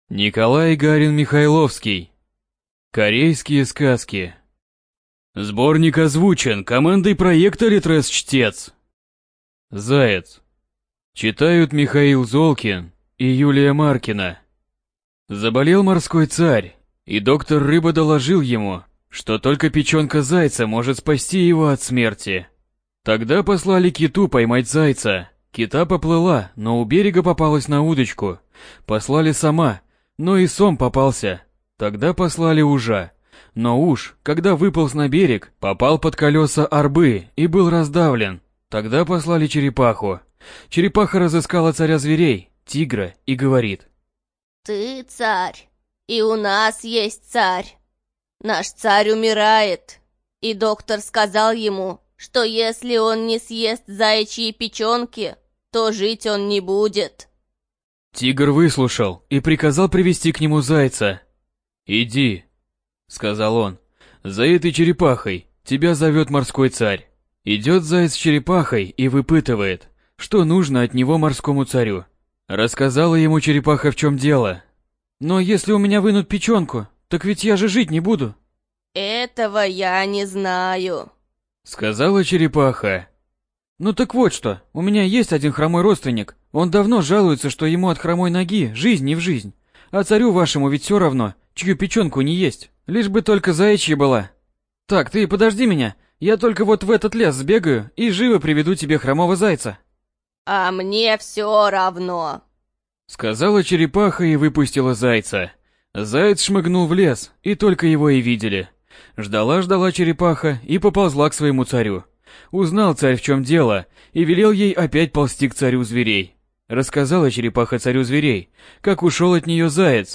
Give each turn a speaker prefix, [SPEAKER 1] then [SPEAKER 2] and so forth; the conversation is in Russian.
[SPEAKER 1] Николай Гарин-Михайловский. Корейские сказки. Сборник озвучен командой проекта «Литрес-чтец». Заяц. Читают Михаил Золкин и Юлия Маркина. Заболел морской царь, и доктор Рыба доложил ему, что только печенка зайца может спасти его от смерти. Тогда послали киту поймать зайца. Кита поплыла, но у берега попалась на удочку. Послали сома, но и сом попался. Тогда послали ужа. Но уж, когда выполз на берег, попал под колеса арбы и был раздавлен. Тогда послали черепаху. Черепаха разыскала царя зверей, тигра, и говорит:
[SPEAKER 2] «Ты царь, и у нас есть царь. Наш царь умирает, и доктор сказал ему, что если он не съест заячьи печенки, то жить он не будет».
[SPEAKER 1] Тигр выслушал и приказал привести к нему зайца. «Иди», — сказал он, — «за этой черепахой тебя зовет морской царь». Идет заяц с черепахой и выпытывает, что нужно от него морскому царю. Рассказала ему черепаха, в чем дело. «Но если у меня вынут печенку, так ведь я же жить не буду».
[SPEAKER 2] «Этого я не знаю»,
[SPEAKER 1] — сказала черепаха. «Ну так вот что, у меня есть один хромой родственник. Он давно жалуется, что ему от хромой ноги жизнь не в жизнь. А царю вашему ведь все равно, чью печенку не есть, лишь бы только заячья была. Так, ты подожди меня, я только вот в этот лес сбегаю и живо приведу тебе хромого зайца».
[SPEAKER 2] «А мне все равно»,
[SPEAKER 1] — сказала черепаха и выпустила зайца. Заяц шмыгнул в лес, и только его и видели. Ждала черепаха и поползла к своему царю. Узнал царь, в чем дело, и велел ей опять ползти к царю зверей. Рассказала черепаха царю зверей, как ушел от нее заяц,